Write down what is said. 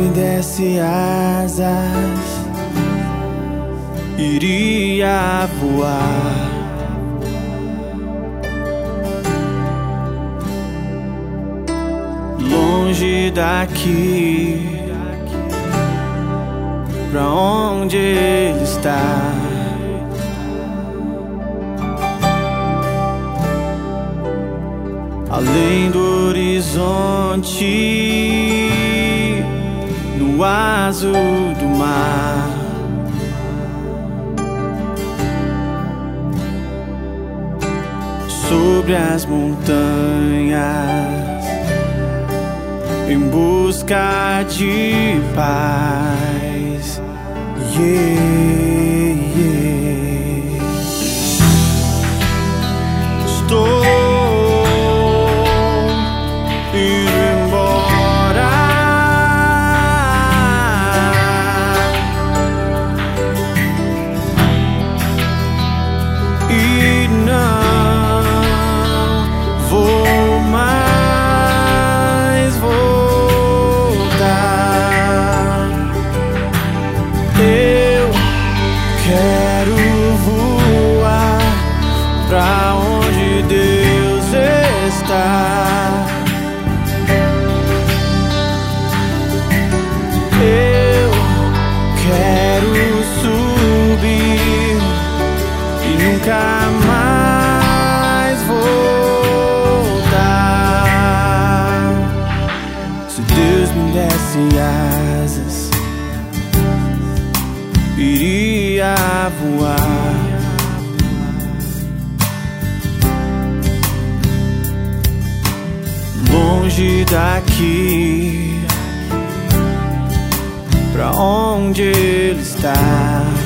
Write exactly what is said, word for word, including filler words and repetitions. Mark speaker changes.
Speaker 1: me desse asas, iria voar. Longe daqui, pra onde Ele está. Além do horizonte, no azul do mar. Sobre as montanhas, em busca de paz. Yeah, yeah. Estou indo embora, e não vou mais voltar. Eu quero voar pra onde Deus está. Eu quero subir e nunca mais voltar. Se Deus me desse asas, iria voar. Longe daqui, pra onde Ele está.